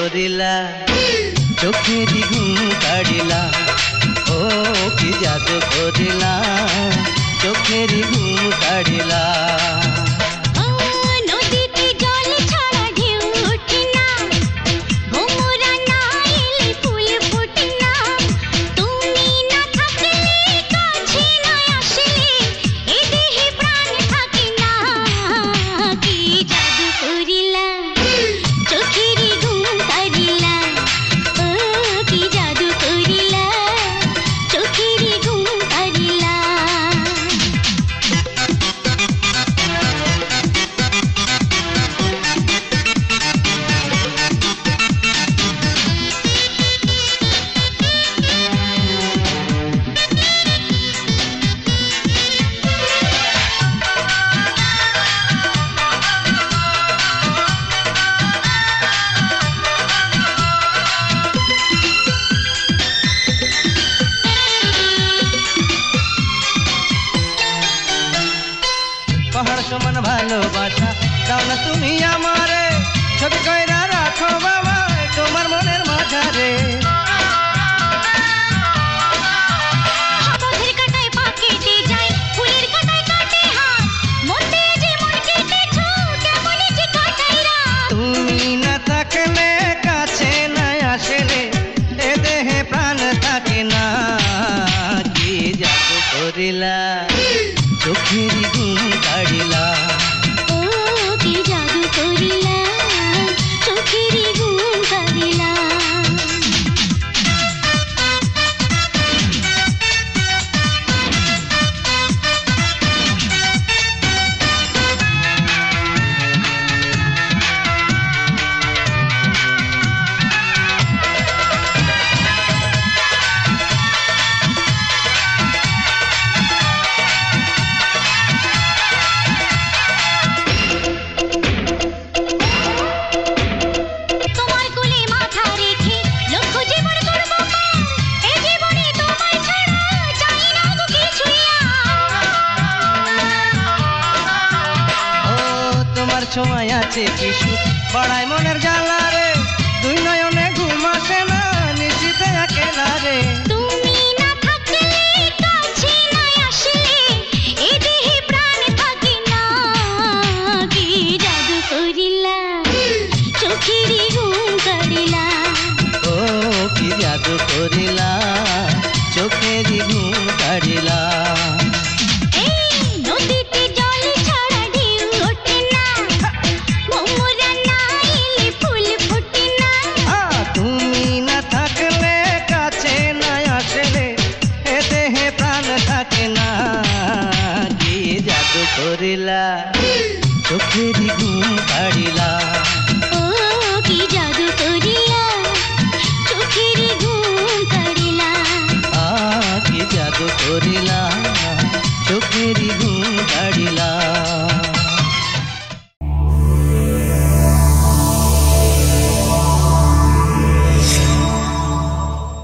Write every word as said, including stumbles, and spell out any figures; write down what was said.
করিলা চোখেরি ঘুম কাড়িলা ও কি জাদু করিলা চোখেরি ঘুম কাড়িলা পাহাড় সমান ভালোবাসা দাও না তুমি আমারে ছবি কইরা রাখো বাবা তোমার মনের মাঝারে তুমি না থাকলে কাছে না আসলে এ দেহে প্রাণ থাকে না কি জাদু করিলা চোখেরি ঘুম কাড়িলা ও কি জাদু করিলা চোখেরি ঘুম কাড়িলা সময় আছে কিছু বাড়াই মনের জ্বালা রে দুই নয়নে ঘুম আসে না নিশিতে একেলা রে তুমি না থাকলে কাছে না আসলে এ দেহে প্রাণ থাকে না কি জাদু করিলা চোখেরি ঘুম কাড়িলা ও কি জাদু করিলা চোখেরি ঘুম কাড়িলা করিলা চোখেরি ঘুম কাড়িলা ও কি জাদু করিলা চোখেরি ঘুম কাড়িলা আ কি জাদু করিলা চোখেরি ঘুম